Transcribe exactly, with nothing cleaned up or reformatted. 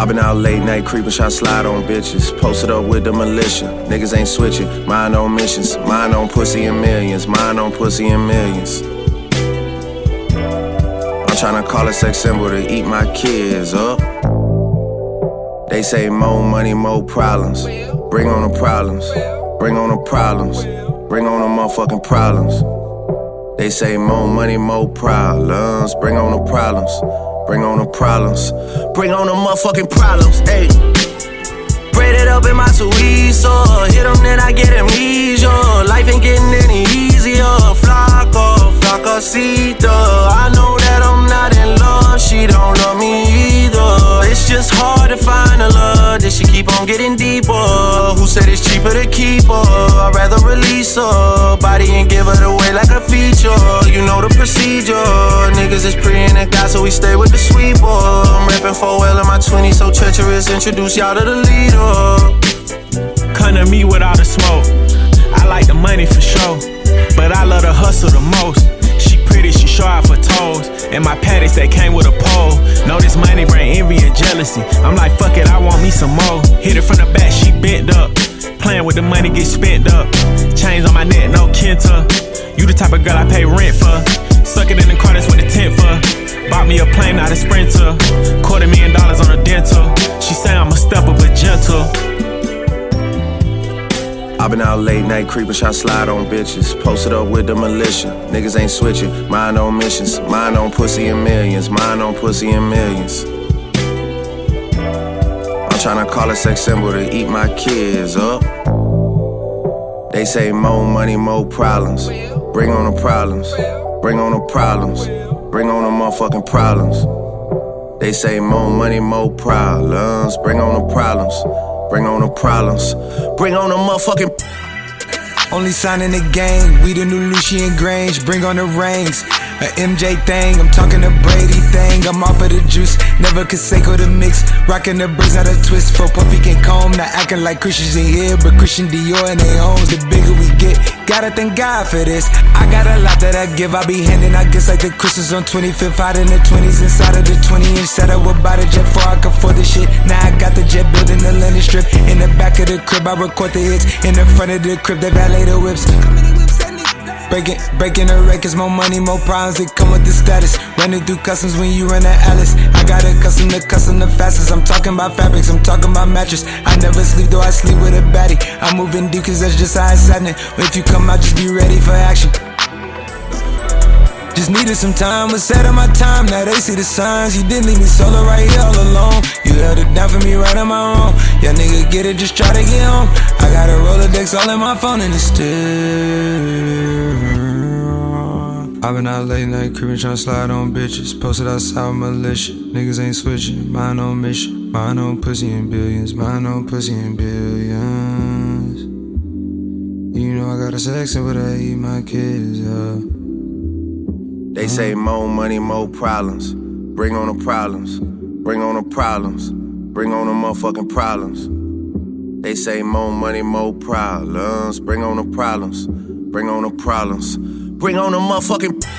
I been out late night creeping, shot slide on bitches. Posted up with the militia. Niggas ain't switching. Mind on missions. Mind on pussy and millions. Mind on pussy and millions. I'm tryna call a sex symbol to eat my kids up. They say more money, more problems. Bring on the problems. Bring on the problems. Bring on the motherfucking problems. They say more money, more problems. Bring on the problems. Bring on the problems. Bring on the motherfucking problems. Ayy. Braid it up in my Suizo. Hit them, then I get amnesia. Life ain't getting any easier. Flaco, flacosita. I know that I'm not in love. She don't love me either. It's just hard to find a love. Did she keep on getting deeper? Who said it's cheaper to keep her? I'd rather release her body and give it away like a feature. You know the procedure. Niggas is pretty in the guy, so we stay with the sweeper. I'm rapping four L in my twenties, so treacherous. Introduce y'all to the leader. Come to me with all the smoke. I like the money for sure, but I love the hustle the most. She pretty, she show out for toes. And my patties that came with a pole. Know this money bring envy and jealousy. I'm like, fuck it, I want me some more. Hit it from the back, she bent up. Playing with the money, get spent up. Chains on my neck, no Kenta. You the type of girl I pay rent for. Suck it in the car, that's what the tent for. Bought me a plane, not a Sprinter. Quarter million dollars on a dental. She say I'm a stepper, but gentle. I been out late night creeping, shot slide on bitches. Posted up with the militia. Niggas ain't switching. Mind on missions. Mind on pussy and millions. Mind on pussy and millions. I'm tryna call a sex symbol to eat my kids up. They say more money, more problems. Bring on the problems. Bring on the problems. Bring on the motherfucking problems. They say more money, more problems. Bring on the problems. Bring on the problems. Bring on the motherfucking. Only sign in the game. We the new Lucian Grange. Bring on the rings. A M J thing. I'm talking the Brady thing. I'm off of the juice. Never Conseco the mix. Rocking the braids out of twist. For Puffy can comb. Not acting like Christians in here, but Christian Dior in their homes. The bigger we get. Gotta thank God for this. I got a lot that I give. I be handing, I guess, like the Christmas on twenty-fifth. Out in the twenties, inside of the twenty inch. Said I would buy the jet before I could afford the shit. Now I got the jet building the landing strip. In the back of the crib, I record the hits. In the front of the crib, they valet the whips. Breaking, breaking the records, more money, more problems that come with the status. Running through customs when you run the Alice. I got a custom to custom the fastest. I'm talking about fabrics, I'm talking about mattress. I never sleep, though I sleep with a baddie. I'm moving deep cause that's just how it's happening. If you come out, just be ready for action. Just needed some time, was set on my time. Now they see the signs. You didn't leave me solo right here all alone. You held it down for me right on my own. Yeah, nigga, get it, just try to get home. I got a Rolodex all in my phone and it's still. I've been out late night creeping, tryna slide on bitches. Posted outside with militia. Niggas ain't switching. Mind on mission. Mind on pussy and billions. Mind on pussy and billions. You know I got a sex and what I eat my kids up. They say more money, more problems. Bring on the problems. Bring on the problems. Bring on the motherfucking problems. They say more money, more problems. Bring on the problems. Bring on the problems. Bring on the motherfucking.